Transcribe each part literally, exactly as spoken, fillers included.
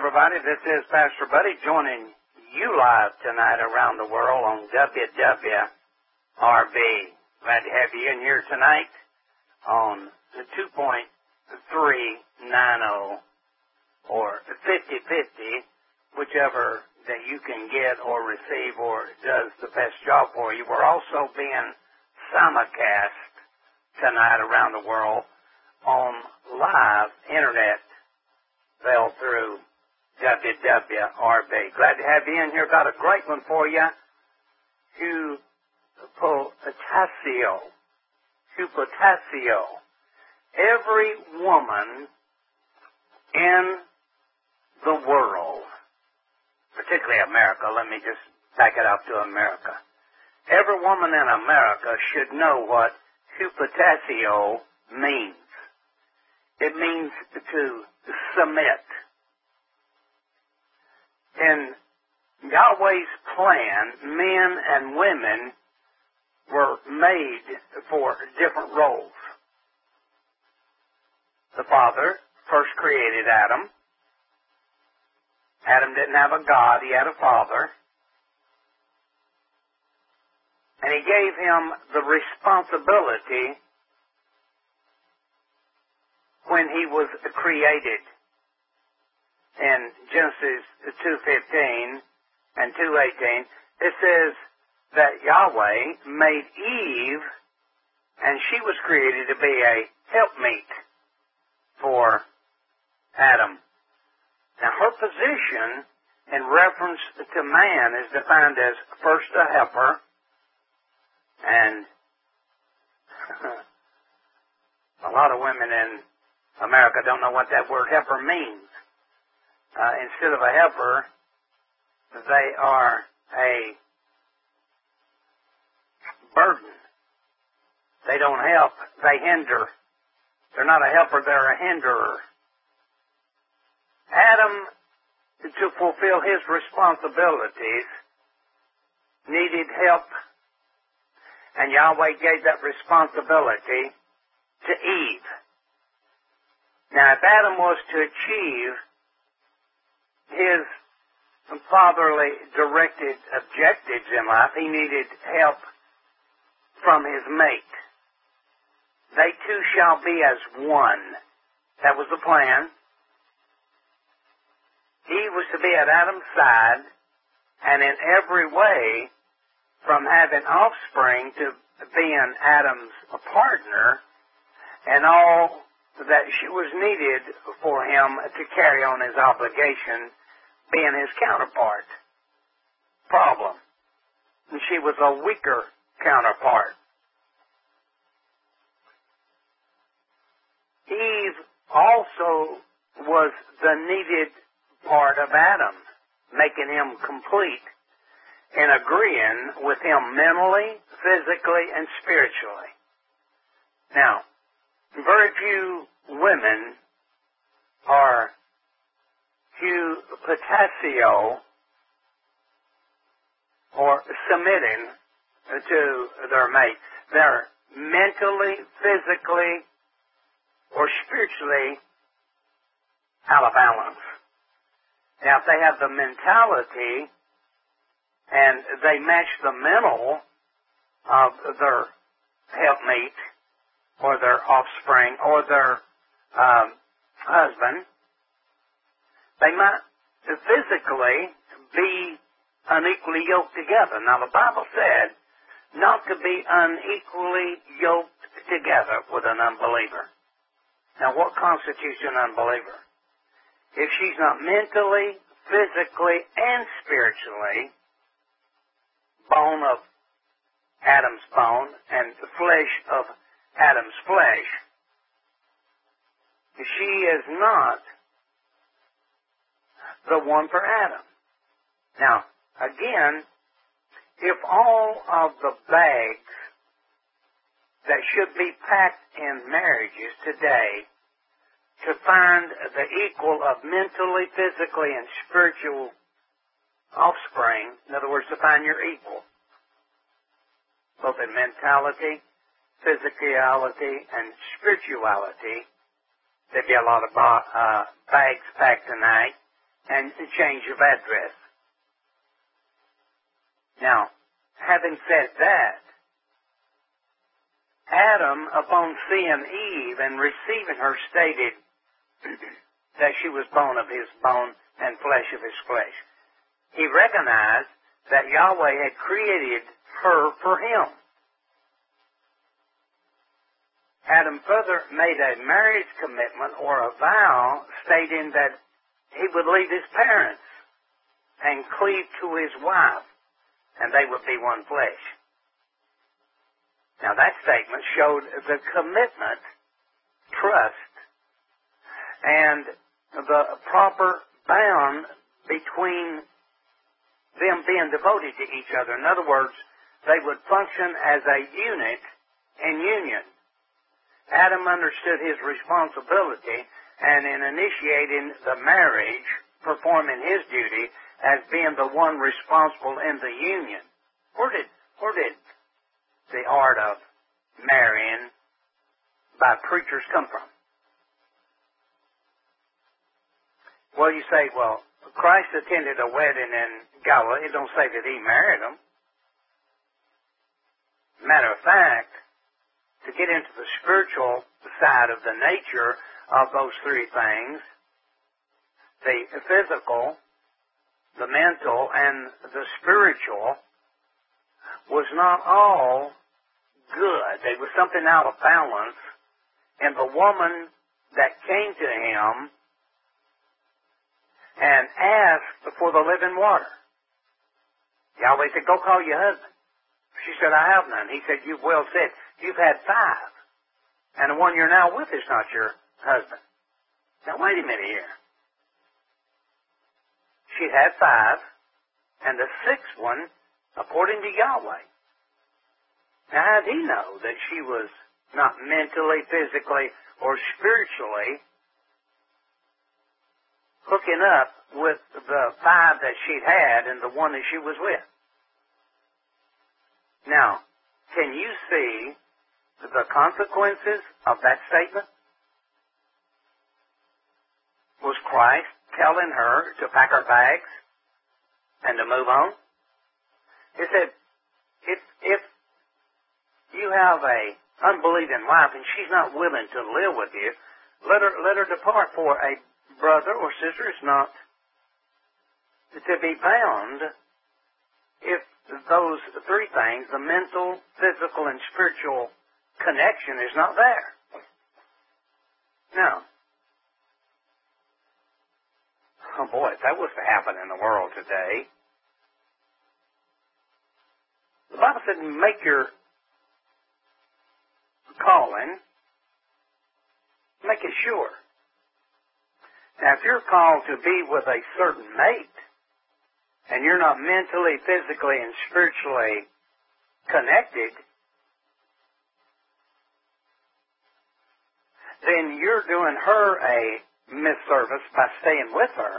everybody. This is Pastor Buddy joining you live tonight around the world on W W R B. Glad to have you in here tonight on the two point three nine zero or fifty fifty, whichever that you can get or receive or does the best job for you. We're also being simulcast tonight around the world on live internet bell through W W R B. Glad to have you in here. Got a great one for you. Hupotasio. Hupotasio. Every woman in the world, particularly America, let me just back it up to America. Every woman in America should know what hupotasio means. It means to submit. In Yahweh's plan, men and women were made for different roles. The Father first created Adam. Adam didn't have a God, he had a Father. And he gave him the responsibility when he was created. In Genesis two fifteen and two eighteen, it says that Yahweh made Eve, and she was created to be a helpmeet for Adam. Now, her position in reference to man is defined as first a helper, and a lot of women in America don't know what that word helper means. Uh, instead of a helper, they are a burden. They don't help, they hinder. They're not a helper, they're a hinderer. Adam, to fulfill his responsibilities, needed help, and Yahweh gave that responsibility to Eve. Now, if Adam was to achieve his fatherly directed objectives in life, he needed help from his mate. They two shall be as one. That was the plan. Eve was to be at Adam's side, and in every way, from having offspring to being Adam's partner, and all that she was needed for him to carry on his obligation, being his counterpart. Problem. And she was a weaker counterpart. Eve also was the needed part of Adam, making him complete and agreeing with him mentally, physically, and spiritually. Now, very few women are hupotasio or submitting to their mate. They're mentally, physically, or spiritually out of balance. Now, if they have the mentality and they match the mental of their helpmate or their offspring or their um, husband, they might physically be unequally yoked together. Now, the Bible said not to be unequally yoked together with an unbeliever. Now, what constitutes an unbeliever? If she's not mentally, physically, and spiritually bone of Adam's bone and the flesh of Adam's flesh, she is not the one for Adam. Now, again, if all of the bags that should be packed in marriages today to find the equal of mentally, physically, and spiritual offspring, in other words, to find your equal, both in mentality, physicality, and spirituality, there'd be a lot of uh, bags packed tonight and change of address. Now, having said that, Adam, upon seeing Eve and receiving her, stated that she was bone of his bone and flesh of his flesh. He recognized that Yahweh had created her for him. Adam further made a marriage commitment or a vow stating that he would leave his parents and cleave to his wife, and they would be one flesh. Now that statement showed the commitment, trust, and the proper bound between them being devoted to each other. In other words, they would function as a unit in union. Adam understood his responsibility, and in initiating the marriage, performing his duty as being the one responsible in the union. Where did, where did the art of marrying by preachers come from? Well, you say, well, Christ attended a wedding in Galilee. It don't say that he married them. Matter of fact, to get into the spiritual side of the nature of those three things, the physical, the mental, and the spiritual, was not all good. There was something out of balance, and the woman that came to him and asked for the living water. Yahweh said, go call your husband. She said, I have none. He said, you've well said. You've had five, and the one you're now with is not your husband. Now, wait a minute here. She'd had five, and the sixth one, according to Yahweh. Now, how did he know that she was not mentally, physically, or spiritually hooking up with the five that she'd had and the one that she was with? Now, can you see the consequences of that statement? Was Christ telling her to pack her bags and to move on? He said, if, if you have a unbelieving wife and she's not willing to live with you, let her, let her depart, for a brother or sister is not to be bound if those three things, the mental, physical, and spiritual connection, is not there. Now, oh boy, if that was to happen in the world today, the Bible said, make your calling, make it sure. Now, if you're called to be with a certain mate, and you're not mentally, physically, and spiritually connected, then you're doing her a misservice by staying with her.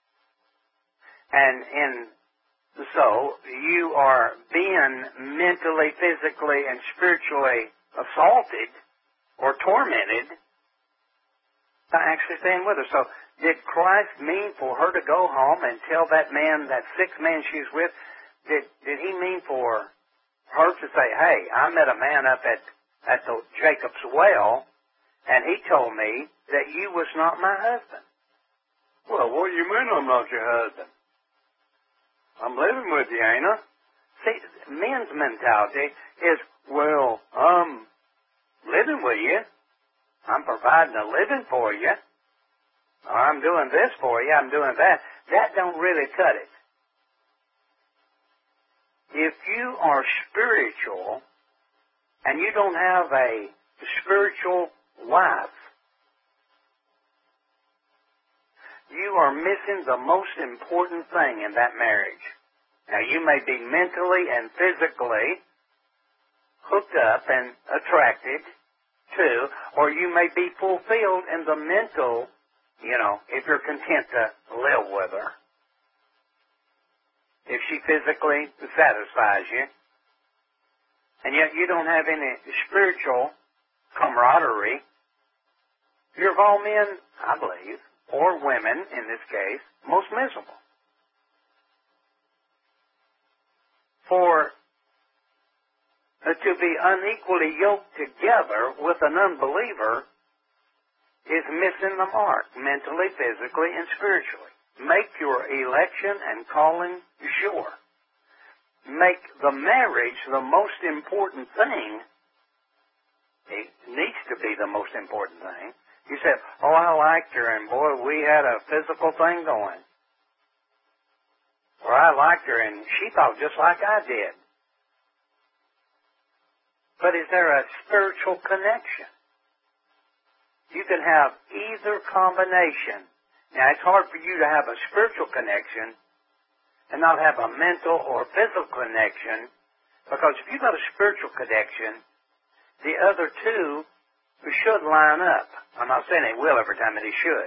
And in so you are being mentally, physically, and spiritually assaulted or tormented by actually staying with her. So did Christ mean for her to go home and tell that man, that sixth man she's with, did, did he mean for her to say, hey, I met a man up at, at the Jacob's well, and he told me that you was not my husband? Well, what do you mean I'm not your husband? I'm living with you, ain't I? See, men's mentality is, well, I'm living with you. I'm providing a living for you. Or I'm doing this for you. I'm doing that. That don't really cut it. If you are spiritual and you don't have a spiritual wife, you are missing the most important thing in that marriage. Now, you may be mentally and physically hooked up and attracted to, or you may be fulfilled in the mental, you know, if you're content to live with her. If she physically satisfies you, and yet you don't have any spiritual camaraderie, you're of all men, I believe, or women in this case, most miserable. For uh, to be unequally yoked together with an unbeliever is missing the mark, mentally, physically, and spiritually. Make your election and calling sure. Make the marriage the most important thing. It needs to be the most important thing. You said, oh, I liked her, and boy, we had a physical thing going. Or I liked her, and she thought just like I did. But is there a spiritual connection? You can have either combination. Now, it's hard for you to have a spiritual connection and not have a mental or physical connection, because if you've got a spiritual connection, the other two should line up. I'm not saying they will every time, but they should.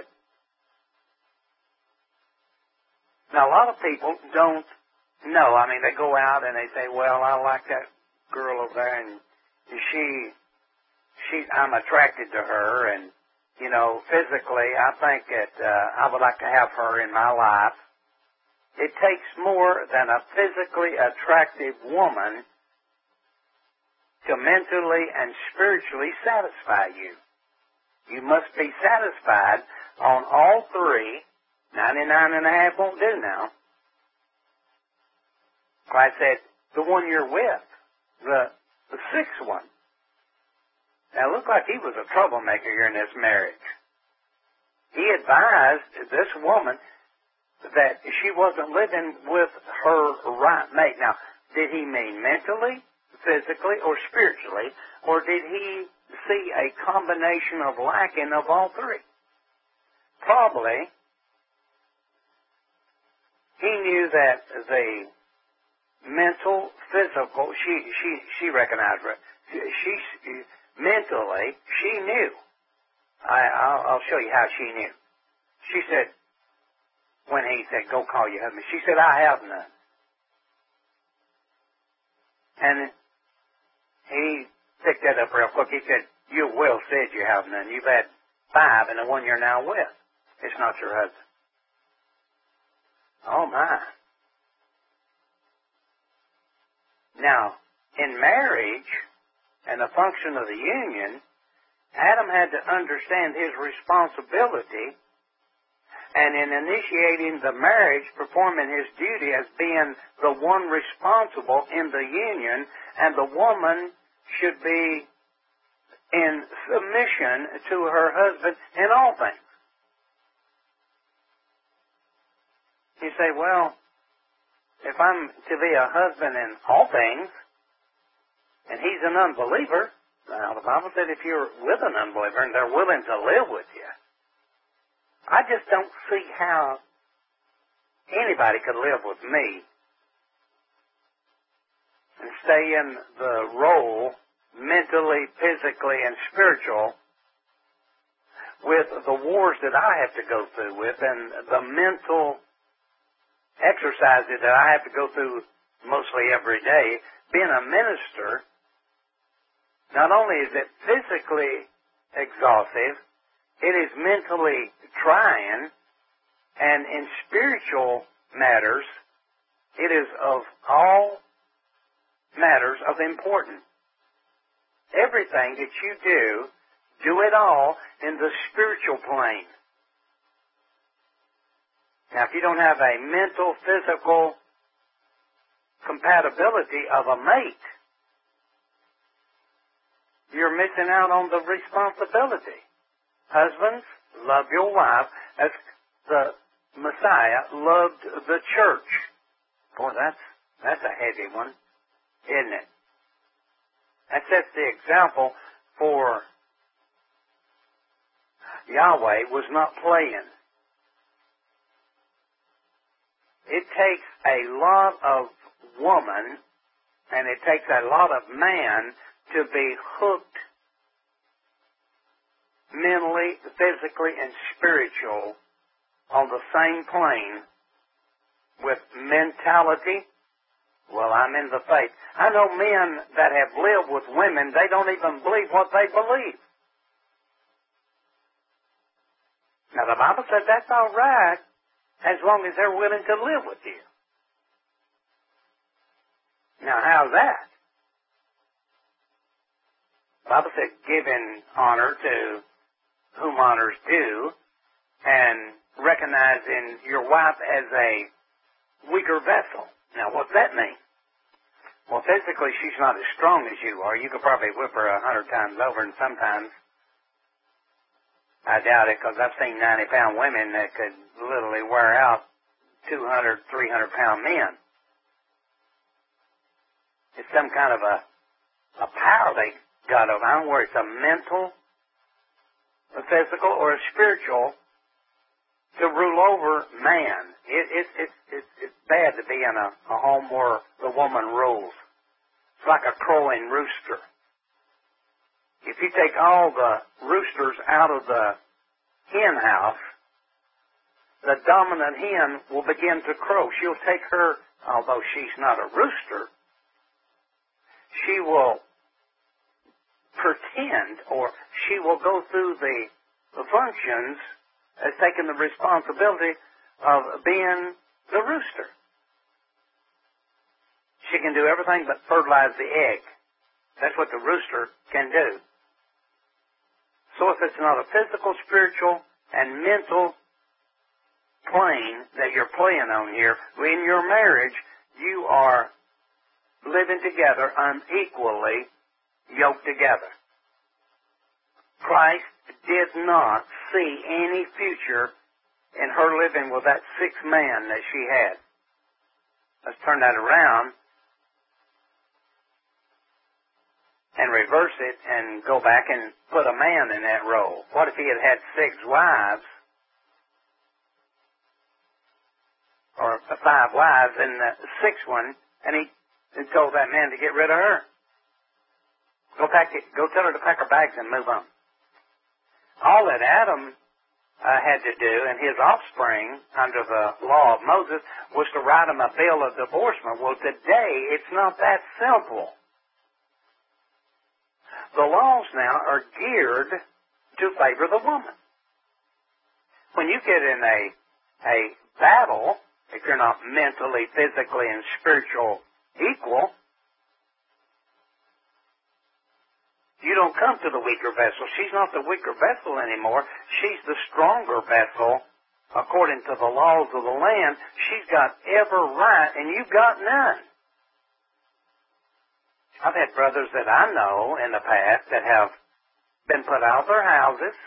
Now, a lot of people don't know. I mean, they go out and they say, well, I like that girl over there, and she, she, I'm attracted to her, and, you know, physically, I think that uh, I would like to have her in my life. It takes more than a physically attractive woman to mentally and spiritually satisfy you. You must be satisfied on all three. Ninety-nine and a half won't do now. I said, the one you're with, the, the sixth one. Now, it looked like he was a troublemaker here in this marriage. He advised this woman that she wasn't living with her right mate. Now, did he mean mentally, physically, or spiritually, or did he see a combination of lacking of all three? Probably, he knew that the mental, physical, she she she recognized it. She, she mentally, she knew. I I'll, I'll show you how she knew. She said, when he said, "Go call your husband," she said, "I have none." And he picked that up real quick. He said, "You well said you have none. You've had five, and the one you're now with, it's not your husband." Oh, my. Now, in marriage and the function of the union, Adam had to understand his responsibility, and in initiating the marriage, performing his duty as being the one responsible in the union, and the woman should be in submission to her husband in all things. You say, well, if I'm to be a husband in all things, and he's an unbeliever, now the Bible said if you're with an unbeliever and they're willing to live with you, I just don't see how anybody could live with me and stay in the role mentally, physically, and spiritual with the wars that I have to go through with and the mental exercises that I have to go through mostly every day. Being a minister, not only is it physically exhaustive, it is mentally trying, and in spiritual matters, it is of all matters of importance. Everything that you do, do it all in the spiritual plane. Now, if you don't have a mental, physical compatibility of a mate, you're missing out on the responsibility. Husbands, love your wife as the Messiah loved the church. Boy, that's, that's a heavy one, isn't it? That sets the example for Yahweh was not playing. It takes a lot of woman and it takes a lot of man to be hooked mentally, physically, and spiritual on the same plane with mentality. Well, I'm in the faith. I know men that have lived with women, they don't even believe what they believe. Now, the Bible said that's all right as long as they're willing to live with you. Now, how's that? The Bible said, giving honor to whom honors due, and recognizing your wife as a weaker vessel. Now, what's that mean? Well, physically, she's not as strong as you are. You could probably whip her a hundred times over, and sometimes, I doubt it, because I've seen ninety-pound women that could literally wear out two hundred, three hundred pound men. It's some kind of a, a power they got over them, where it's a mental, a physical, or a spiritual to rule over man. It, it, it, it, it's bad to be in a, a home where the woman rules. It's like a crowing rooster. If you take all the roosters out of the hen house, the dominant hen will begin to crow. She'll take her, although she's not a rooster, she will pretend, or she will go through the, the functions as taking the responsibility of being the rooster. She can do everything but fertilize the egg. That's what the rooster can do. So if it's not a physical, spiritual, and mental plane that you're playing on here, in your marriage, you are living together unequally yoked together. Christ did not see any future in her living with that sixth man that she had. Let's turn that around and reverse it and go back and put a man in that role. What if he had had six wives, or five wives, and the sixth one, and he and told that man to get rid of her? Go pack it, go tell her to pack her bags and move on. All that Adam uh, had to do, and his offspring under the law of Moses, was to write him a bill of divorcement. Well, today it's not that simple. The laws now are geared to favor the woman. When you get in a a battle, if you're not mentally, physically, and spiritual equal, you don't come to the weaker vessel. She's not the weaker vessel anymore. She's the stronger vessel according to the laws of the land. She's got every right, and you've got none. I've had brothers that I know in the past that have been put out of their houses.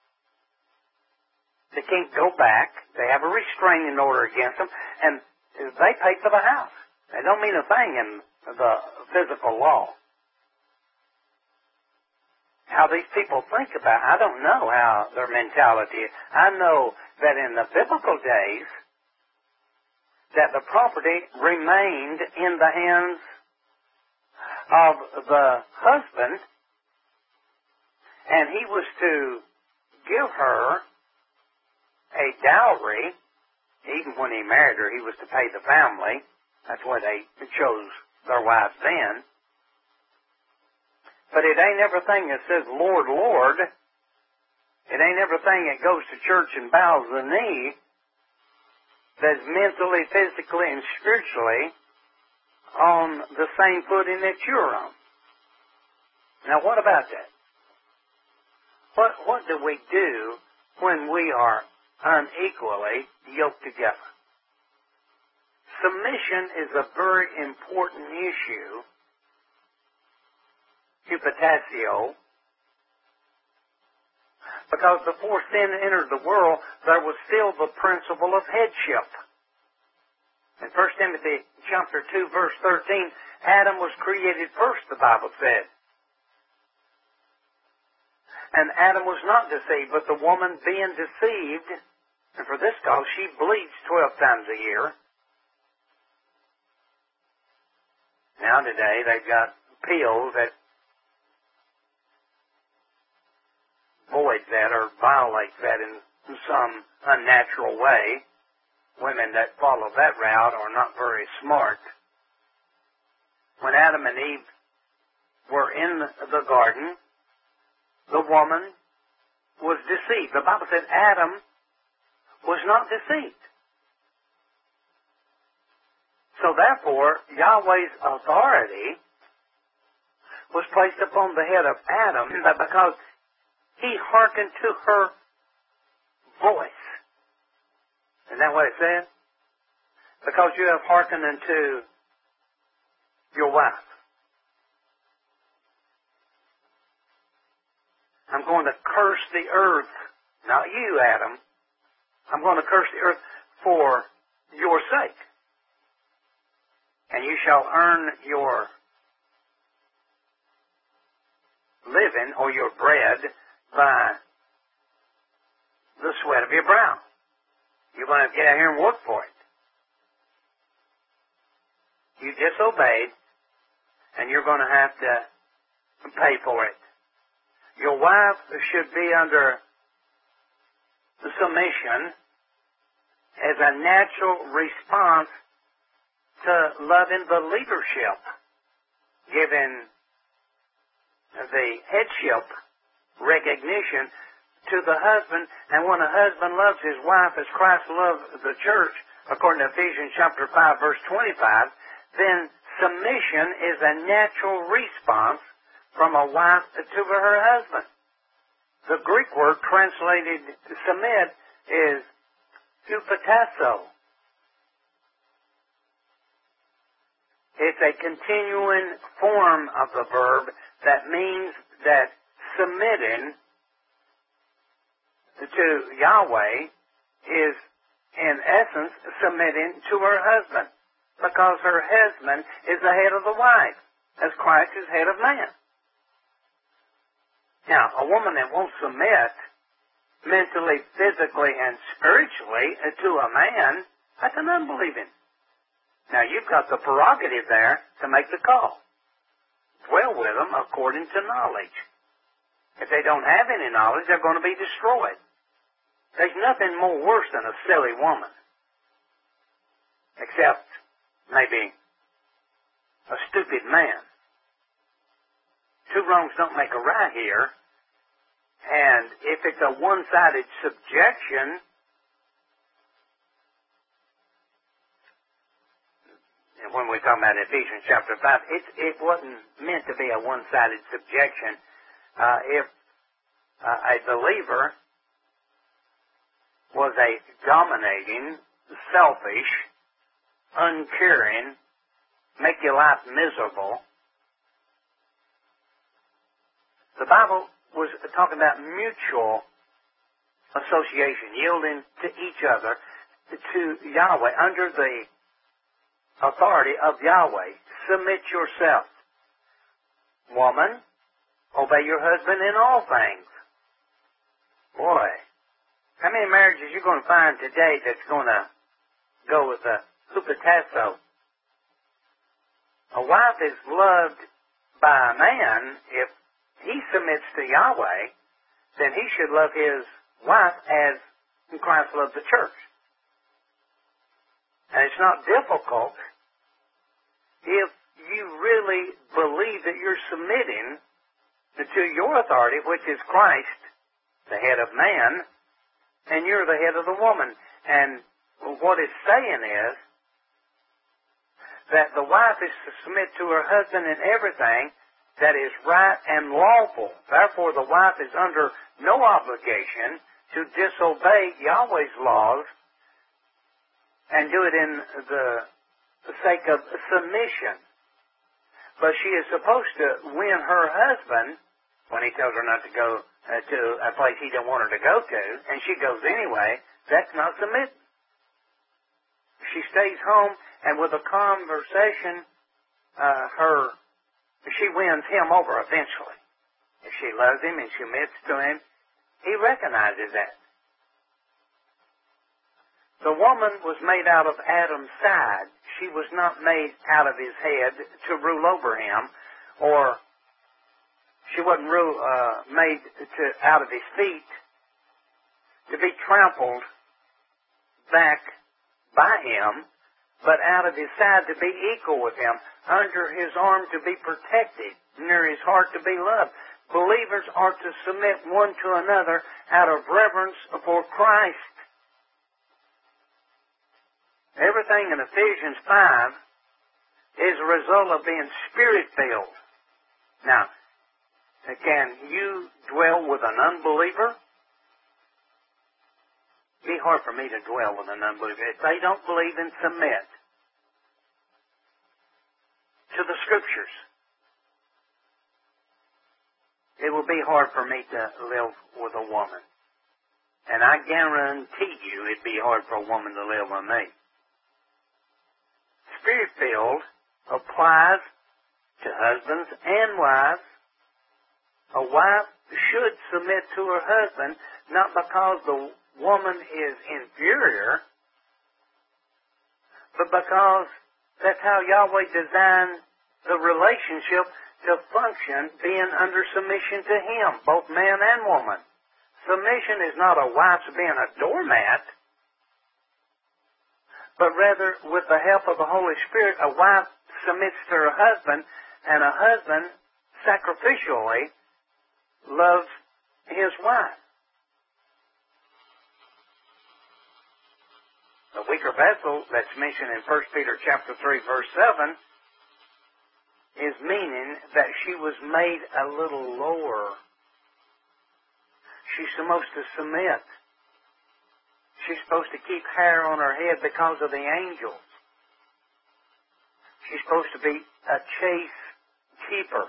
They can't go back. They have a restraining order against them, and they pay for the house. They don't mean a thing in the physical law. How these people think about it, I don't know how their mentality is. I know that in the biblical days, that the property remained in the hands of the husband, and he was to give her a dowry. Even when he married her, he was to pay the family. That's why they chose their wives then. But it ain't everything that says, Lord, Lord. It ain't everything that goes to church and bows the knee that's mentally, physically, and spiritually on the same footing that you're on. Now, what about that? What, what do we do when we are unequally yoked together? Submission is a very important issue. Hupotasio, because before sin entered the world, there was still the principle of headship. In First Timothy chapter two, verse thirteen, Adam was created first, the Bible said. And Adam was not deceived, but the woman being deceived, and for this cause she bleeds twelve times a year. Now today they've got pills that void that or violate that in some unnatural way. Women that follow that route are not very smart. When Adam and Eve were in the garden, the woman was deceived. The Bible said Adam was not deceit. So therefore, Yahweh's authority was placed upon the head of Adam because he hearkened to her voice. Isn't that what it said? Because you have hearkened unto your wife. I'm going to curse the earth, not you, Adam. I'm going to curse the earth for your sake. And you shall earn your living or your bread by the sweat of your brow. You're going to get out here and work for it. You disobeyed, and you're going to have to pay for it. Your wife should be under submission as a natural response to loving the leadership, given the headship recognition to the husband. And when a husband loves his wife as Christ loved the church, according to Ephesians chapter five, verse twenty-five, then submission is a natural response from a wife to her husband. The Greek word translated submit is hupotasso. It's a continuing form of the verb that means that submitting to Yahweh is, in essence, submitting to her husband, because her husband is the head of the wife, as Christ is head of man. Now, a woman that won't submit mentally, physically, and spiritually to a man, that's an unbelieving. Now, you've got the prerogative there to make the call. Dwell with them according to knowledge. If they don't have any knowledge, they're going to be destroyed. There's nothing more worse than a silly woman. Except maybe a stupid man. Two wrongs don't make a right here. And if it's a one-sided subjection, and when we talk about Ephesians chapter five, it, it wasn't meant to be a one-sided subjection. Uh, if uh, a believer was a dominating, selfish, uncaring, make your life miserable, the Bible was talking about mutual association, yielding to each other, to Yahweh, under the authority of Yahweh. Submit yourself. Woman, obey your husband in all things. Boy, how many marriages you're going to find today that's going to go with the hupotasso? A wife is loved by a man. If he submits to Yahweh, then he should love his wife as Christ loved the church. And it's not difficult if you really believe that you're submitting to your authority, which is Christ, the head of man, and you're the head of the woman. And what it's saying is that the wife is to submit to her husband in everything that is right and lawful. Therefore, the wife is under no obligation to disobey Yahweh's laws and do it in the sake of submission. But she is supposed to win her husband when he tells her not to go uh, to a place he don't want her to go to, and she goes anyway. That's not submitting. She stays home, and with a conversation, uh, her she wins him over eventually. If she loves him and submits to him, he recognizes that. The woman was made out of Adam's side. She was not made out of his head to rule over him, or she wasn't rule, uh, made to, out of his feet to be trampled back by him, but out of his side to be equal with him, under his arm to be protected, near his heart to be loved. Believers are to submit one to another out of reverence for Christ. Everything in Ephesians five is a result of being Spirit-filled. Now, can you dwell with an unbeliever? It'd be hard for me to dwell with an unbeliever. If they don't believe and submit to the Scriptures, it will be hard for me to live with a woman. And I guarantee you it'd be hard for a woman to live with me. Spirit-filled applies to husbands and wives. A wife should submit to her husband, not because the woman is inferior, but because that's how Yahweh designed the relationship to function, being under submission to Him, both man and woman. Submission is not a wife's being a doormat, but rather, with the help of the Holy Spirit, a wife submits to her husband, and a husband sacrificially loves his wife. The weaker vessel that's mentioned in First Peter chapter three, verse seven, is meaning that she was made a little lower. She's supposed to submit. She's supposed to keep hair on her head because of the angels. She's supposed to be a chaste keeper.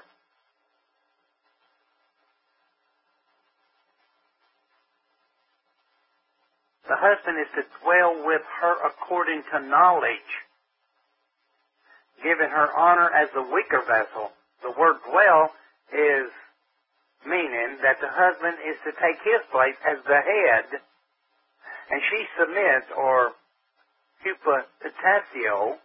The husband is to dwell with her according to knowledge, giving her honor as the weaker vessel. The word dwell is meaning that the husband is to take his place as the head, and she submits, or hupotasio,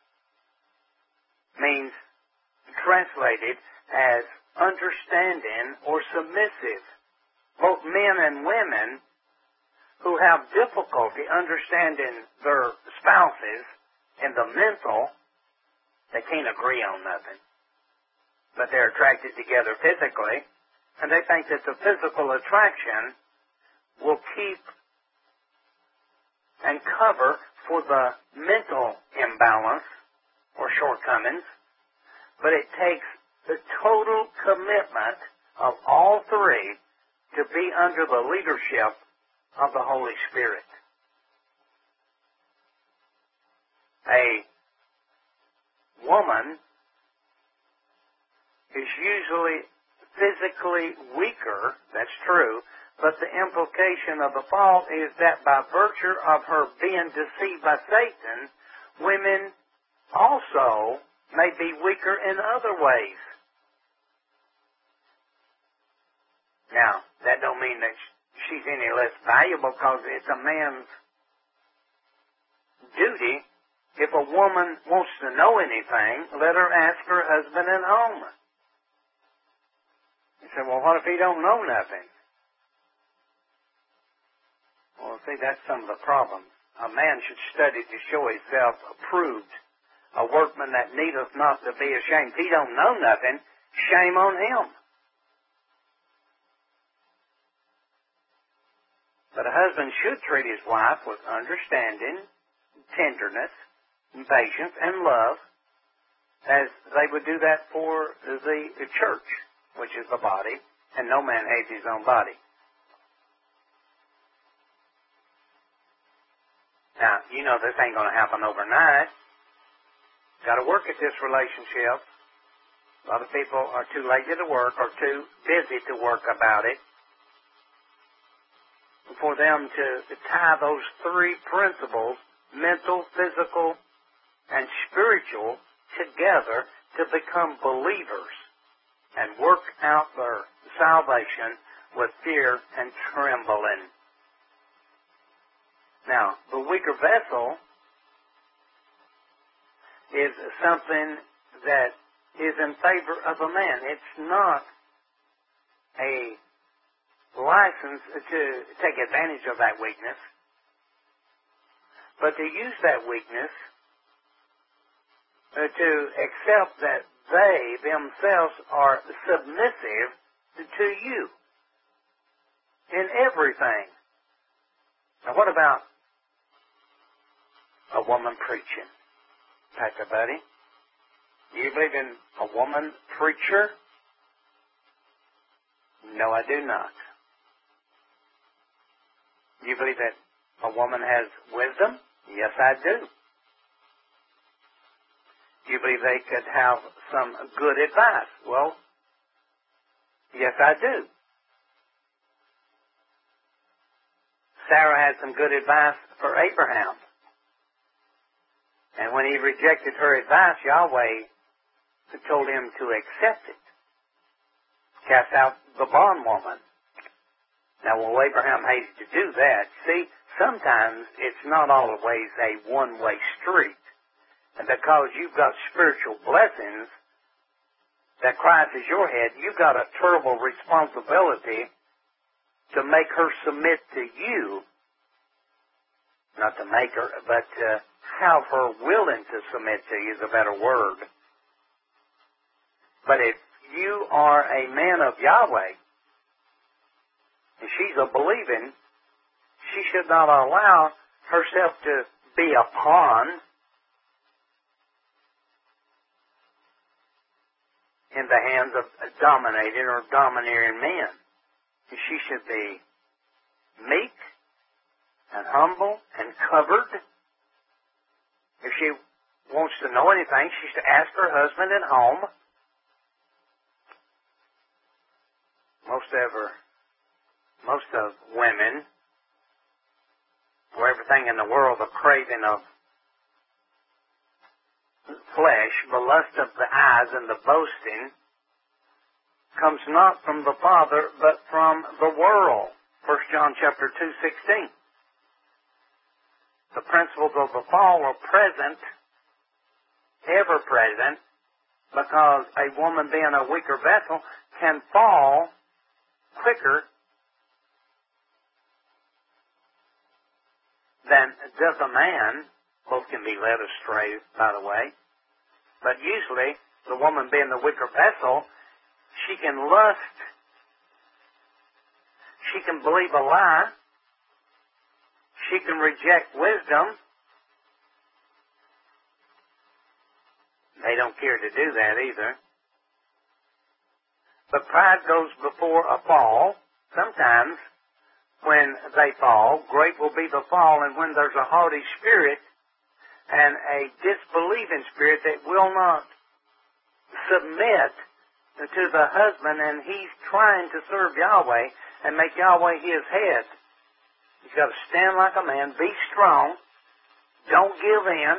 means translated as understanding or submissive. Both men and women who have difficulty understanding their spouses in the mental, they can't agree on nothing. But they're attracted together physically, and they think that the physical attraction will keep and cover for the mental imbalance or shortcomings, but it takes the total commitment of all three to be under the leadership of the Holy Spirit. A woman is usually physically weaker, that's true, but the implication of the fall is that by virtue of her being deceived by Satan, women also may be weaker in other ways. Now, that don't mean that she's any less valuable, because it's a man's duty. If a woman wants to know anything, let her ask her husband at home. You say, well, what if he don't know nothing? Well, see, that's some of the problems. A man should study to show himself approved, a workman that needeth not to be ashamed. If he don't know nothing, shame on him. But a husband should treat his wife with understanding, tenderness, and patience, and love, as they would do that for the, the church, which is the body, and no man hates his own body. Now, you know this ain't going to happen overnight. Got to work at this relationship. A lot of people are too lazy to work or too busy to work about it for them to tie those three principles, mental, physical, and spiritual, together to become believers and work out their salvation with fear and trembling. Now, the weaker vessel is something that is in favor of a man. It's not a license to take advantage of that weakness, but to use that weakness uh, to accept that they themselves are submissive to you in everything. Now, what about a woman preaching? Pastor Buddy, do you believe in a woman preacher? No, I do not. Do you believe that a woman has wisdom? Yes, I do. Do you believe they could have some good advice? Well, yes, I do. Sarah had some good advice for Abraham. And when he rejected her advice, Yahweh told him to accept it. Cast out the bondwoman. Now, well, Abraham hated to do that. See, sometimes it's not always a one-way street. And because you've got spiritual blessings that Christ is your head, you've got a terrible responsibility to make her submit to you. Not to make her, but to have her willing to submit to you is a better word. But if you are a man of Yahweh, and she's a believing, she should not allow herself to be a pawn in the hands of dominating or domineering men. She should be meek and humble and covered. If she wants to know anything, she's to ask her husband at home. Most of her, most of women, for everything in the world, the craving of flesh, the lust of the eyes, and the boasting comes not from the Father, but from the world. First John chapter two, sixteen. The principles of the fall are present, ever present, because a woman being a weaker vessel can fall quicker than does a man. Both can be led astray, by the way. But usually, the woman being the weaker vessel, she can lust, she can believe a lie, she can reject wisdom. They don't care to do that either. But pride goes before a fall. Sometimes, when they fall, great will be the fall, and when there's a haughty spirit and a disbelieving spirit that will not submit to the husband, and he's trying to serve Yahweh and make Yahweh his head. He's got to stand like a man, be strong, don't give in,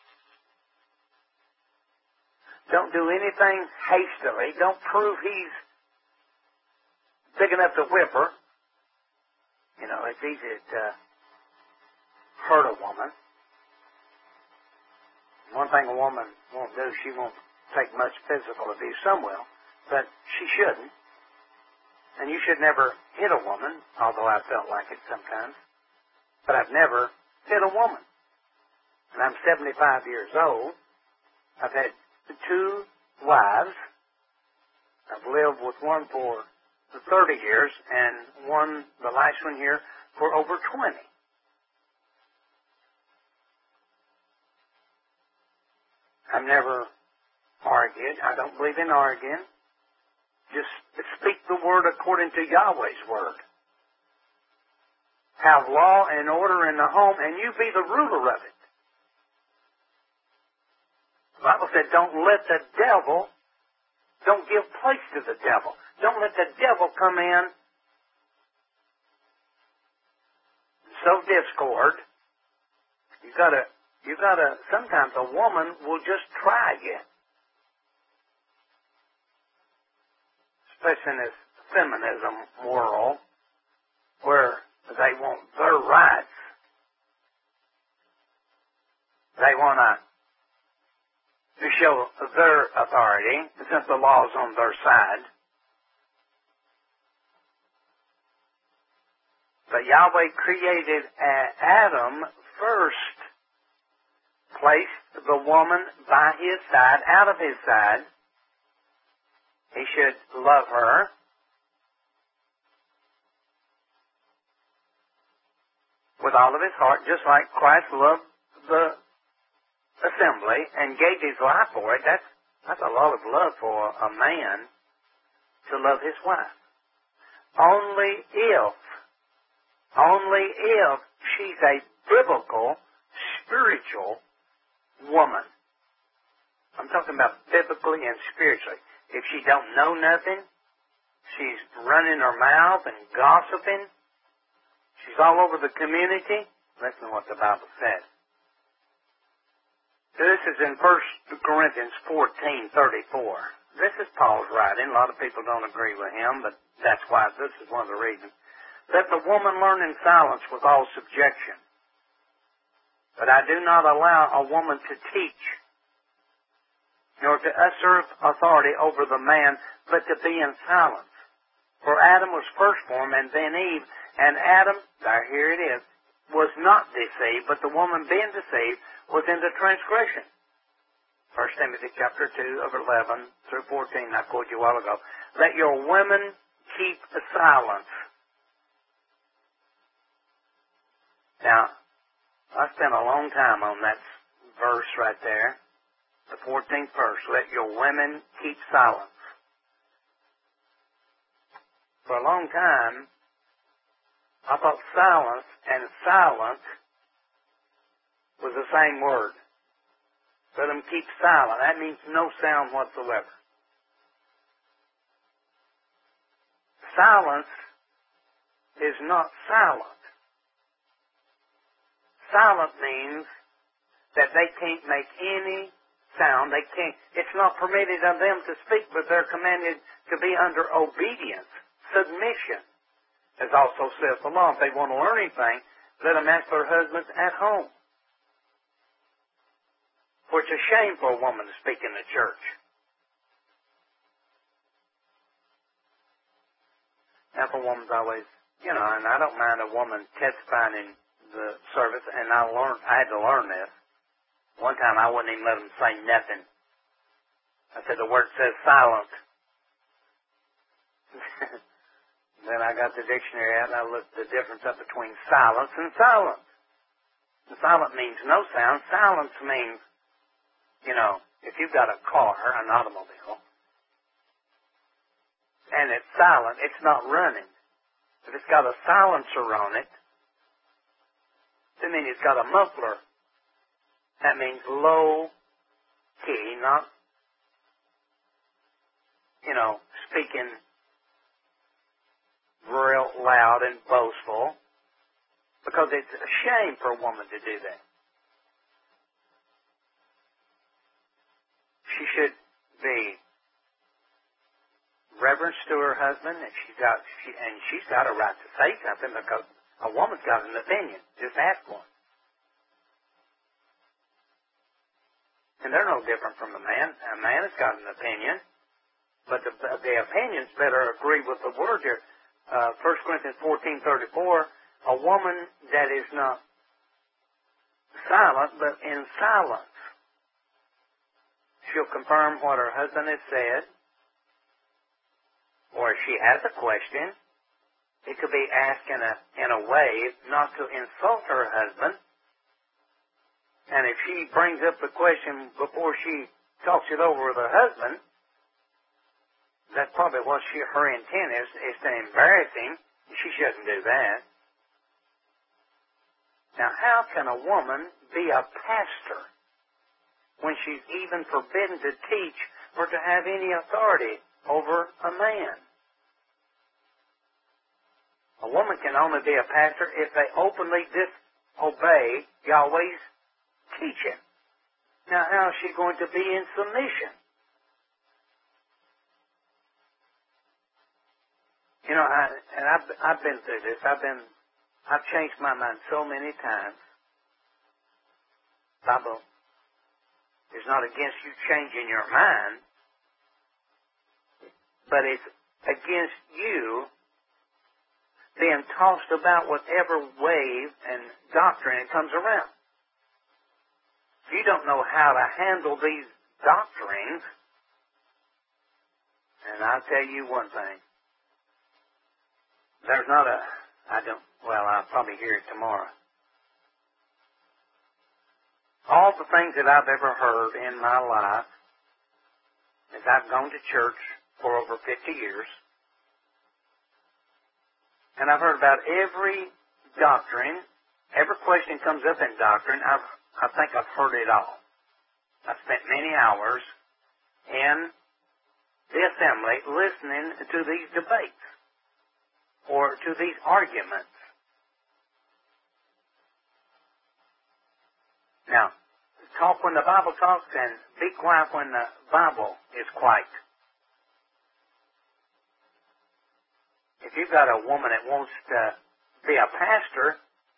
don't do anything hastily, don't prove he's big enough to whip her. You know, it's easy to hurt a woman. One thing a woman won't do, she won't take much physical abuse. Some will, but she shouldn't. And you should never hit a woman, although I felt like it sometimes. But I've never hit a woman. And I'm seventy-five years old. I've had two wives. I've lived with one for thirty years, and one, the last one here, for over twenty. I've never argued. I don't believe in arguing. Just speak the word according to Yahweh's word. Have law and order in the home, and you be the ruler of it. The Bible said, don't let the devil, don't give place to the devil. Don't let the devil come in and sow discord. You gotta, you gotta, sometimes a woman will just try you. Especially in this feminism world, where they want their rights. They want to show their authority, since the law's on their side. But Yahweh created Adam first, placed the woman by his side, out of his side. He should love her. With all of his heart, just like Christ loved the assembly and gave his life for it, that's, that's a lot of love for a man to love his wife. Only if, only if she's a biblical, spiritual woman. I'm talking about biblically and spiritually. If she don't know nothing, she's running her mouth and gossiping, she's all over the community, listen to what the Bible says. This is in First Corinthians fourteen thirty-four. This is Paul's writing. A lot of people don't agree with him, but that's why this is one of the reasons. Let the woman learn in silence with all subjection. But I do not allow a woman to teach, nor to usurp authority over the man, but to be in silence. For Adam was first formed, and then Eve, and Adam, there, here it is, was not deceived, but the woman being deceived was into transgression. First Timothy chapter two of eleven through fourteen, I quoted you a while ago. Let your women keep silence. Now, I spent a long time on that verse right there, the fourteenth verse. Let your women keep silence. For a long time, I thought silence and silent was the same word. Let them keep silent. That means no sound whatsoever. Silence is not silent. Silent means that they can't make any sound. They can't. It's not permitted of them to speak, but they're commanded to be under obedience, submission. As also says the law, if they want to learn anything, let them ask their husbands at home. For it's a shame for a woman to speak in the church. Now, if a woman's always, you know, and I don't mind a woman testifying in the service, and I learned, I had to learn this. One time I wouldn't even let them say nothing. I said, the word says silent. Then I got the dictionary out and I looked the difference up between silence and silence. And silent means no sound. Silence means, you know, if you've got a car, an automobile, and it's silent, it's not running. If it's got a silencer on it, that means it's got a muffler. That means low key, not, you know, speaking real loud and boastful, because it's a shame for a woman to do that. She should be reverence to her husband, and she's got, she, and she's got a right to say something, because a woman's got an opinion. Just ask one. And they're no different from a man. A man has got an opinion, but the, the opinions better agree with the word here. Uh, First Corinthians fourteen thirty-four, a woman that is not silent, but in silence, she'll confirm what her husband has said, or if she has a question, it could be asked in a, in a way not to insult her husband. And if she brings up the question before she talks it over with her husband, that's probably what she, her intent is, is to embarrass him. She shouldn't do that. Now, how can a woman be a pastor when she's even forbidden to teach or to have any authority over a man? A woman can only be a pastor if they openly disobey Yahweh's teaching. Now, how is she going to be in submission? You know, I, and I've, I've been through this. I've been, I've changed my mind so many times. Bible is not against you changing your mind, but it's against you being tossed about whatever wave and doctrine it comes around. If you don't know how to handle these doctrines, and I'll tell you one thing. There's not a, I don't, well, I'll probably hear it tomorrow. all the things that I've ever heard in my life, as I've gone to church for over fifty years, and I've heard about every doctrine, every question comes up in doctrine, I've, I think I've heard it all. I've spent many hours in the assembly listening to these debates or to these arguments. Now, talk when the Bible talks and be quiet when the Bible is quiet. If you've got a woman that wants to be a pastor,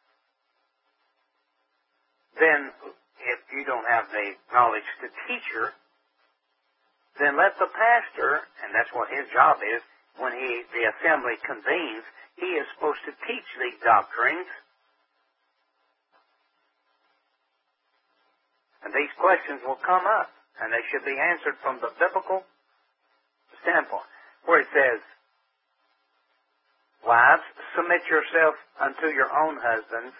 then if you don't have the knowledge to teach her, then let the pastor, and that's what his job is, when he the assembly convenes, he is supposed to teach these doctrines. And these questions will come up, and they should be answered from the biblical standpoint, where it says, wives, submit yourself unto your own husbands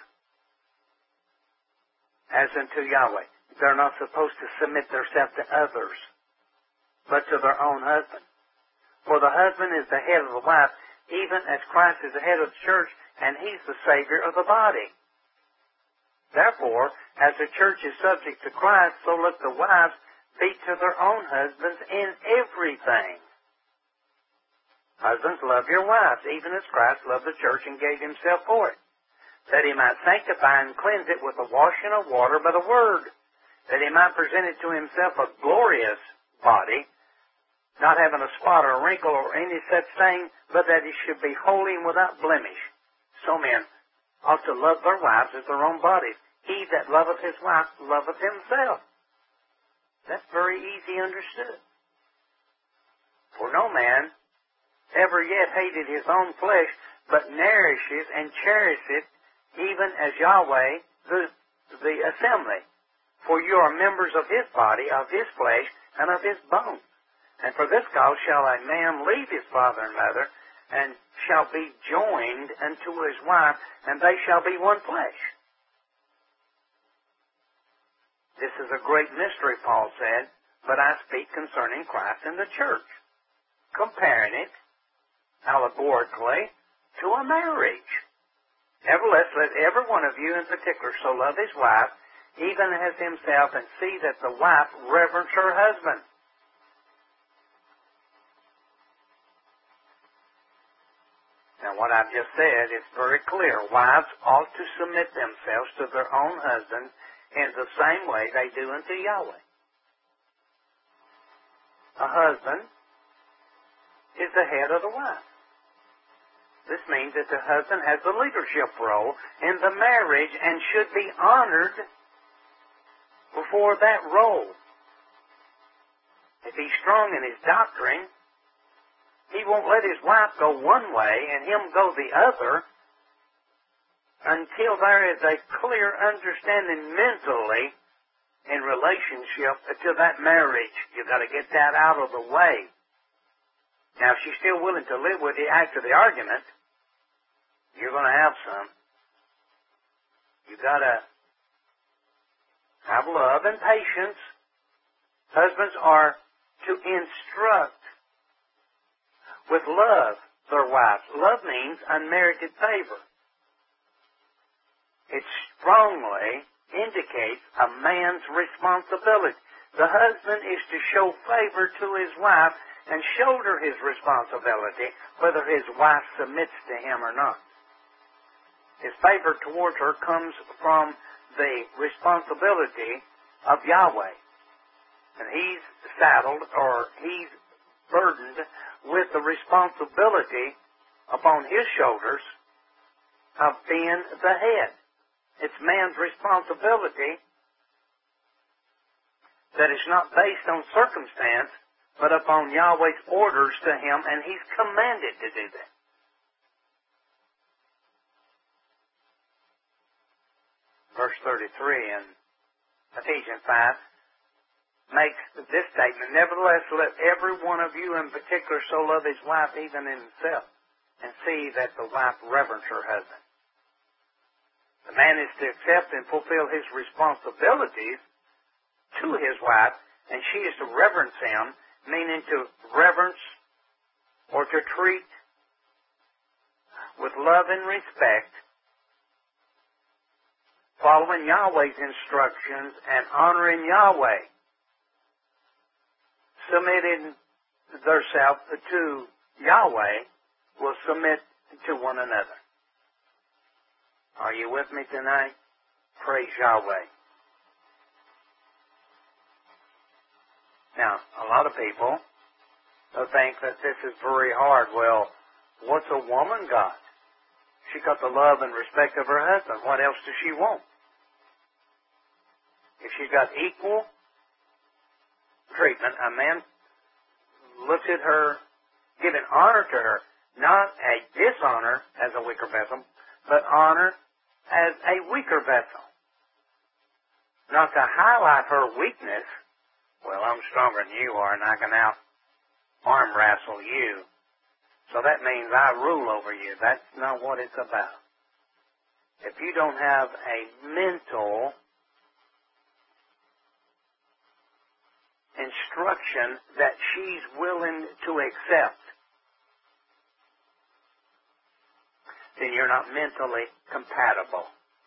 as unto Yahweh. They're not supposed to submit themselves to others, but to their own husband. For the husband is the head of the wife, even as Christ is the head of the church, and he's the Savior of the body. Therefore, as the church is subject to Christ, so let the wives be to their own husbands in everything. Husbands, love your wives, even as Christ loved the church and gave himself for it, that he might sanctify and cleanse it with the washing of water by the word, that he might present it to himself a glorious body, not having a spot or a wrinkle or any such thing, but that he should be holy and without blemish. So men ought to love their wives as their own bodies. He that loveth his wife loveth himself. That's very easy understood. For no man ever yet hated his own flesh, but nourishes and cherishes it, even as Yahweh, the, the assembly. For you are members of his body, of his flesh, and of his bones. And for this cause shall a man leave his father and mother, and shall be joined unto his wife, and they shall be one flesh. This is a great mystery, Paul said, but I speak concerning Christ and the church, comparing it allegorically to a marriage. Nevertheless, let every one of you in particular so love his wife, even as himself, and see that the wife reverence her husband. Now, what I've just said is very clear. Wives ought to submit themselves to their own husbands in the same way they do unto Yahweh. A husband is the head of the wife. This means that the husband has the leadership role in the marriage and should be honored before that role. If he's strong in his doctrine, he won't let his wife go one way and him go the other until there is a clear understanding mentally in relationship to that marriage. You've got to get that out of the way. Now, if she's still willing to live with you after the argument, you're going to have some. You've got to have love and patience. Husbands are to instruct with love their wives. Love means unmerited favor. It strongly indicates a man's responsibility. The husband is to show favor to his wife and shoulder his responsibility, whether his wife submits to him or not. His favor towards her comes from the responsibility of Yahweh. And he's saddled, or he's burdened with the responsibility upon his shoulders of being the head. It's man's responsibility that is not based on circumstance, but upon Yahweh's orders to him, and he's commanded to do that. Verse thirty-three in Ephesians five makes this statement, nevertheless, let every one of you in particular so love his wife even in himself, and see that the wife reverence her husband. The man is to accept and fulfill his responsibilities to his wife, and she is to reverence him, meaning to reverence or to treat with love and respect, following Yahweh's instructions and honoring Yahweh, submitting themselves to Yahweh, will submit to one another. Are you with me tonight? Praise Yahweh. Now, a lot of people think that this is very hard. Well, what's a woman got? She got the love and respect of her husband. What else does she want? If she's got equal treatment, a man looks at her, giving honor to her, not a dishonor as a weaker vessel, but honor as a weaker vessel. Not to highlight her weakness. Well, I'm stronger than you are, and I can out arm wrestle you. So that means I rule over you. That's not what it's about. If you don't have a mental instruction that she's willing to accept, then you're not mentally compatible.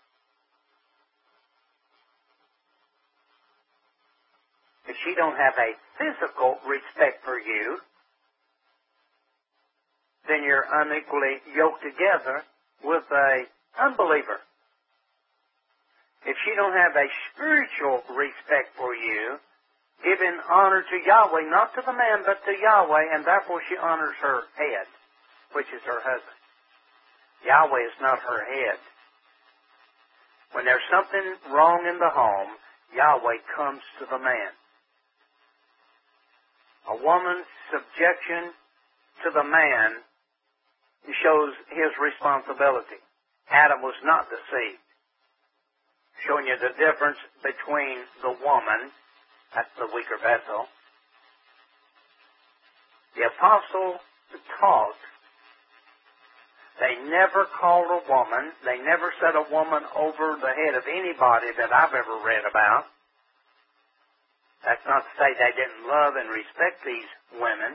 If she don't have a physical respect for you, then you're unequally yoked together with a unbeliever. If she don't have a spiritual respect for you, giving honor to Yahweh, not to the man, but to Yahweh, and therefore she honors her head, which is her husband. Yahweh is not her head. When there's something wrong in the home, Yahweh comes to the man. A woman's subjection to the man shows his responsibility. Adam was not deceived. Showing you the difference between the woman, that's the weaker vessel. The apostle taught they never called a woman, they never set a woman over the head of anybody that I've ever read about. That's not to say they didn't love and respect these women.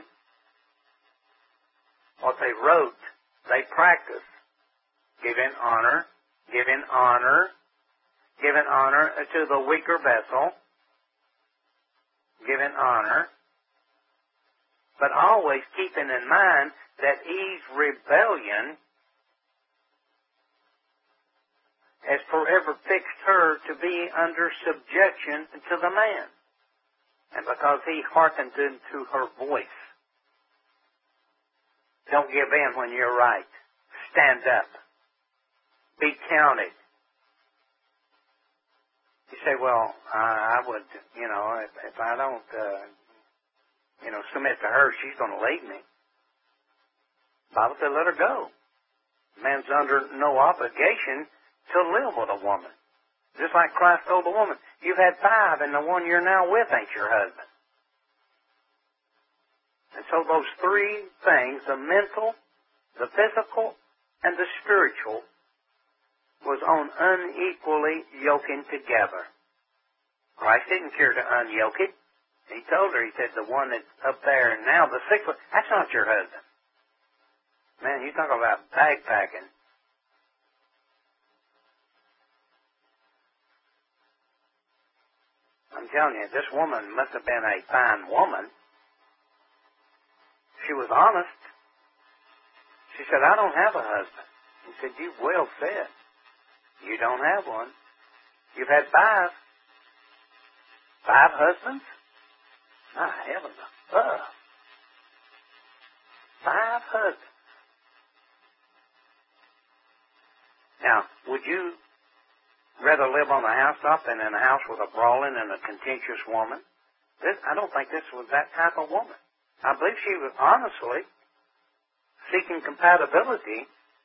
What they wrote, they practiced. Giving honor, giving honor, giving honor to the weaker vessel, giving honor, but always keeping in mind that Eve's rebellion has forever fixed her to be under subjection to the man. And because he hearkened to her voice. Don't give in when you're right. Stand up. Be counted. You say, well, I, I would, you know, if, if I don't, uh, you know, submit to her, she's going to leave me. The Bible said, let her go. Man's under no obligation to live with a woman. Just like Christ told the woman, you've had five, and the one you're now with ain't your husband. And so those three things, the mental, the physical, and the spiritual, was on unequally yoking together. Christ didn't care to unyoke it. He told her, he said, the one that's up there now, the sixth one, that's not your husband. Man, you talk about bagpacking. I'm telling you, this woman must have been a fine woman. She was honest. She said, I don't have a husband. He said, you've well said. You don't have one. You've had five. Five husbands? My heavens above. Five husbands. Now, would you rather live on a housetop than in a house with a brawling and a contentious woman? This, I don't think this was that type of woman. I believe she was honestly seeking compatibility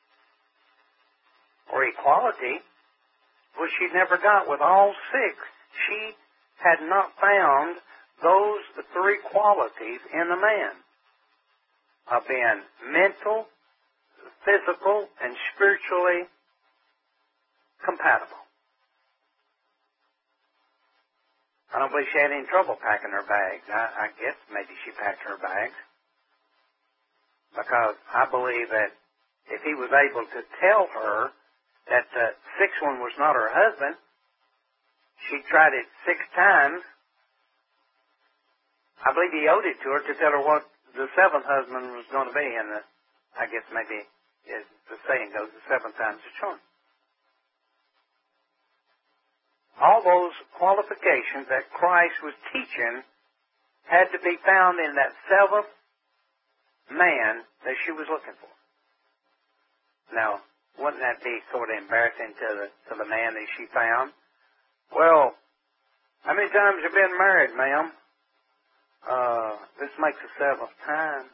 or equality, which she never got with all six. She had not found those three qualities in a man of being mental, physical, and spiritually compatible. I don't believe she had any trouble packing her bags. I, I guess maybe she packed her bags. Because I believe that if he was able to tell her that the sixth one was not her husband, she tried it six times. I believe he owed it to her to tell her what the seventh husband was going to be. And the, I guess maybe, as the saying goes, the seventh time's the charm. All those qualifications that Christ was teaching had to be found in that seventh man that she was looking for. Now, wouldn't that be sort of embarrassing to the to the man that she found? Well, how many times have you been married, ma'am? Uh, this makes the seventh time.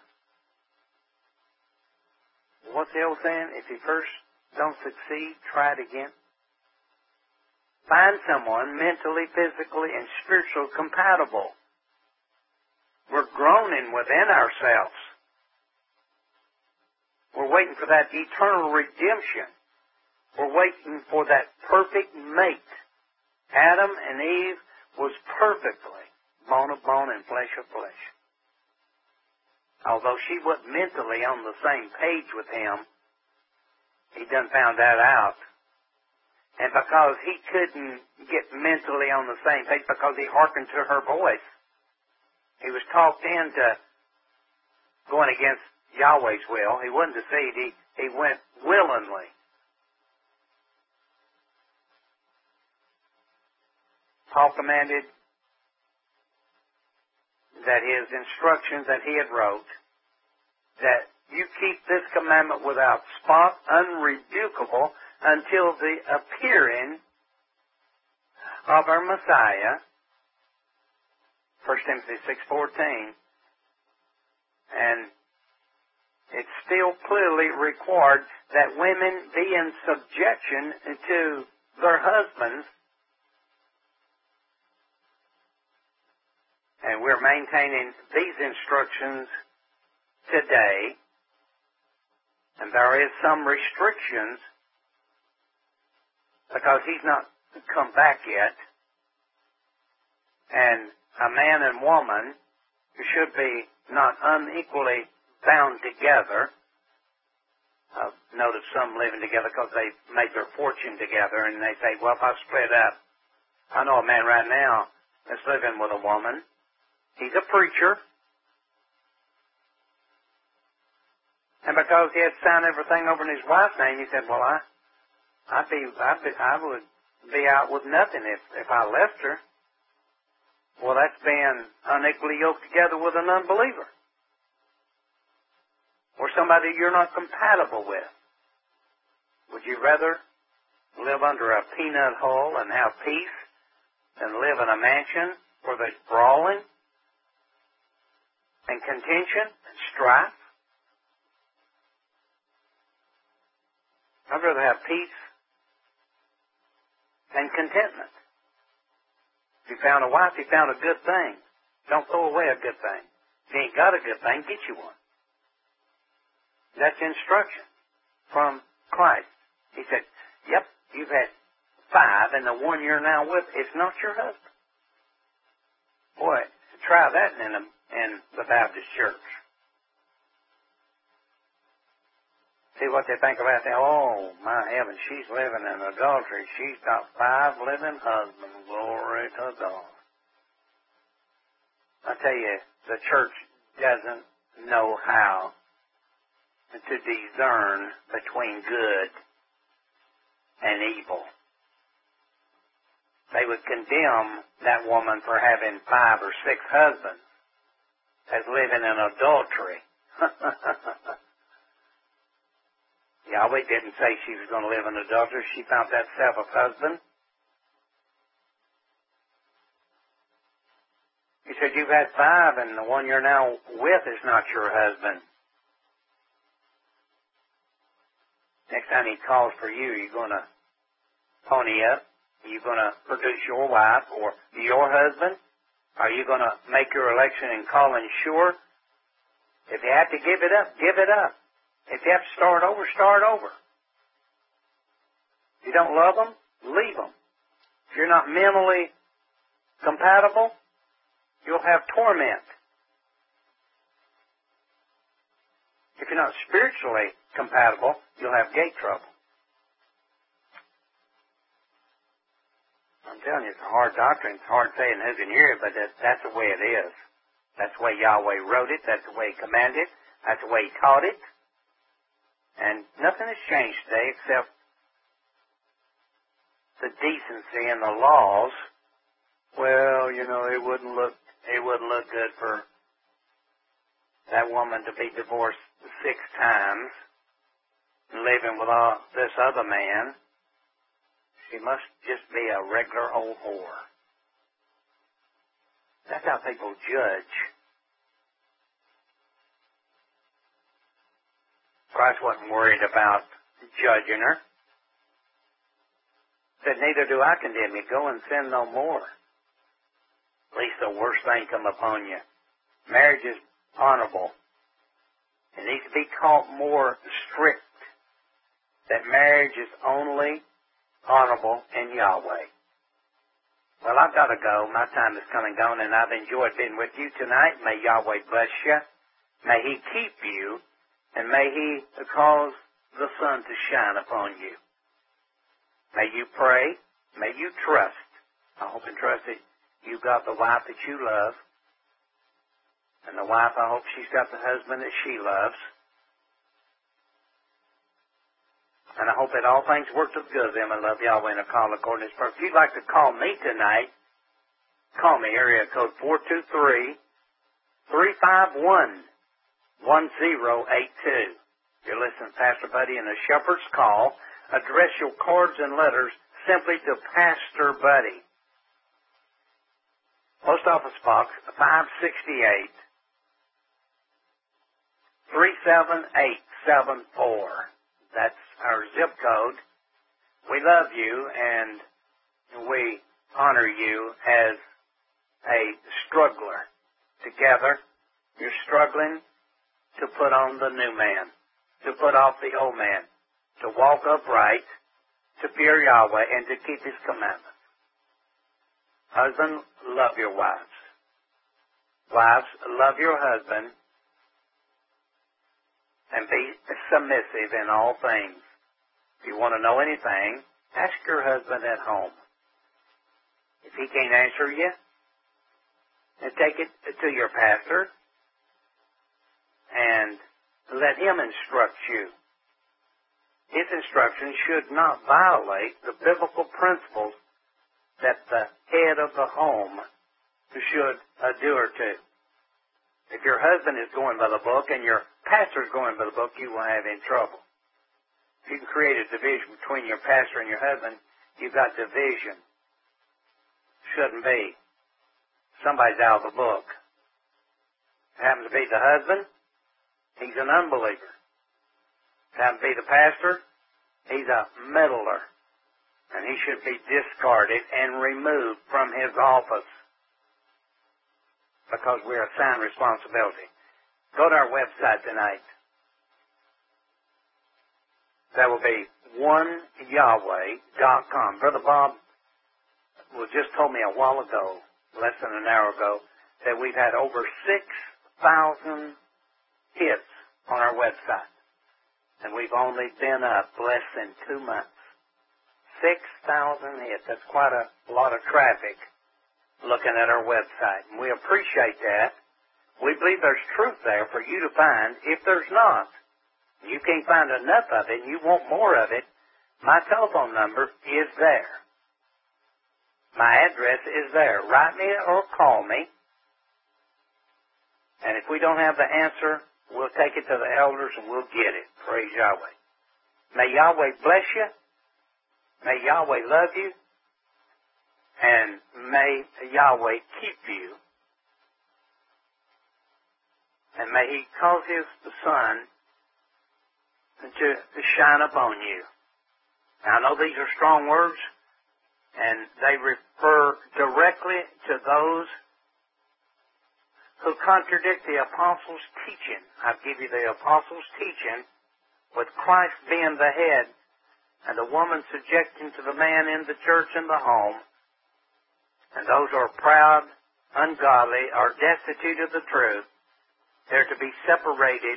What's the old saying? If you first don't succeed, try it again. Find someone mentally, physically, and spiritually compatible. We're groaning within ourselves. We're waiting for that eternal redemption. We're waiting for that perfect mate. Adam and Eve was perfectly bone of bone and flesh of flesh. Although she wasn't mentally on the same page with him, he done found that out. And because he couldn't get mentally on the same page, because he hearkened to her voice, he was talked into going against Yahweh's will. He wasn't deceived. He, he went willingly. Paul commanded that his instructions that he had wrote, that you keep this commandment without spot, unrebukable, until the appearing of our Messiah, First Timothy six fourteen, and it's still clearly required that women be in subjection to their husbands, and we're maintaining these instructions today, and there is some restrictions because he's not come back yet. And a man and woman should be not unequally bound together. I've noticed some living together because they've made their fortune together, and they say, well, if I split up, I know a man right now that's living with a woman. He's a preacher. And because he had signed everything over in his wife's name, he said, well, I I'd be, I'd be, I would be out with nothing if, if I left her. Well, that's being unequally yoked together with an unbeliever. Or somebody you're not compatible with. Would you rather live under a peanut hull and have peace than live in a mansion where there's brawling and contention and strife? I'd rather have peace and contentment. If you found a wife, you found a good thing. Don't throw away a good thing. If you ain't got a good thing, get you one. That's instruction from Christ. He said, yep, you've had five, and the one you're now with is not your husband. Boy, try that in, a, in the Baptist church. See what they think about that. Oh, my heavens, she's living in adultery. She's got five living husbands. Glory to God. I tell you, the church doesn't know how to discern between good and evil. They would condemn that woman for having five or six husbands as living in adultery. Yahweh didn't say she was going to live in adultery. She found that seventh husband. He said, you've had five, and the one you're now with is not your husband. Next time he calls for you, are you going to pony up? Are you going to produce your wife or your husband? Are you going to make your election and calling sure? If you have to give it up, give it up. If you have to start over, start over. You don't love them? Leave them. If you're not mentally compatible, you'll have torment. If you're not spiritually compatible, you'll have gate trouble. I'm telling you, it's a hard doctrine. It's hard saying who can hear it, but that, that's the way it is. That's the way Yahweh wrote it. That's the way He commanded it. That's the way He taught it. And nothing has changed today except the decency and the laws. Well, you know, it wouldn't look it wouldn't look good for that woman to be divorced six times and living with all this other man. She must just be a regular old whore. That's how people judge. Christ wasn't worried about judging her. Said, neither do I condemn you. Go and sin no more. At least the worst thing come upon you. Marriage is honorable. It needs to be taught more strict that marriage is only honorable in Yahweh. Well, I've got to go. My time is come and gone, and I've enjoyed being with you tonight. May Yahweh bless you. May He keep you, and may He cause the sun to shine upon you. May you pray. May you trust. I hope and trust that you got the wife that you love, and the wife, I hope she's got the husband that she loves. And I hope that all things work to the good of them and love Yahweh and are called according to His purpose. If you'd like to call me tonight, call me, area code four two three, three five one, one zero eight two. You're listening to Pastor Buddy in a Shepherd's Call. Address your cards and letters simply to Pastor Buddy. Post Office Box five sixty-eight, three seven eight seven four. That's our zip code. We love you and we honor you as a struggler. Together, you're struggling to put on the new man, to put off the old man, to walk upright, to fear Yahweh, and to keep His commandments. Husband, love your wives. Wives, love your husband, and be submissive in all things. If you want to know anything, ask your husband at home. If he can't answer you, then take it to your pastor and let him instruct you. His instructions should not violate the biblical principles that the head of the home should adhere to. If your husband is going by the book and your pastor is going by the book, you will have in trouble. If you can create a division between your pastor and your husband, you've got division. Shouldn't be. Somebody's out of the book. It happens to be the husband, he's an unbeliever. It happens to be the pastor, he's a meddler. And he should be discarded and removed from his office because we're assigned responsibility. Go to our website tonight. That will be one yahweh dot com. Brother Bob well, just told me a while ago, less than an hour ago, that we've had over six thousand hits on our website. And we've only been up less than two months. six thousand hits. That's quite a lot of traffic looking at our website. And we appreciate that. We believe there's truth there for you to find. If there's not, you can't find enough of it and you want more of it, my telephone number is there. My address is there. Write me or call me. And if we don't have the answer, we'll take it to the elders and we'll get it. Praise Yahweh. May Yahweh bless you. May Yahweh love you. And may Yahweh keep you. And may He cause His sun to shine upon you. Now, I know these are strong words, and they refer directly to those who contradict the apostles' teaching. I give you the apostles' teaching with Christ being the head and the woman subjecting to the man in the church and the home, and those who are proud, ungodly, are destitute of the truth, they're to be separated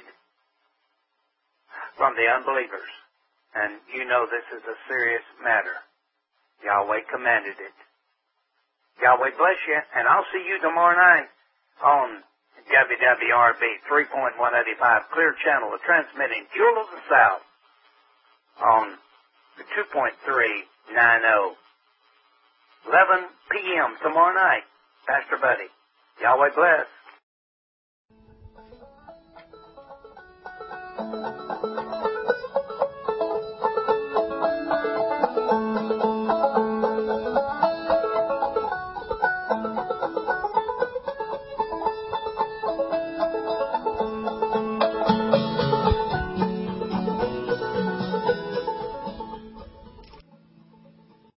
from the unbelievers. And you know this is a serious matter. Yahweh commanded it. Yahweh bless you, and I'll see you tomorrow night on W W R B three point one eighty-five Clear Channel, transmitting Jewel of the South on the two point three ninety. eleven p.m. tomorrow night. Pastor Buddy. Yahweh bless.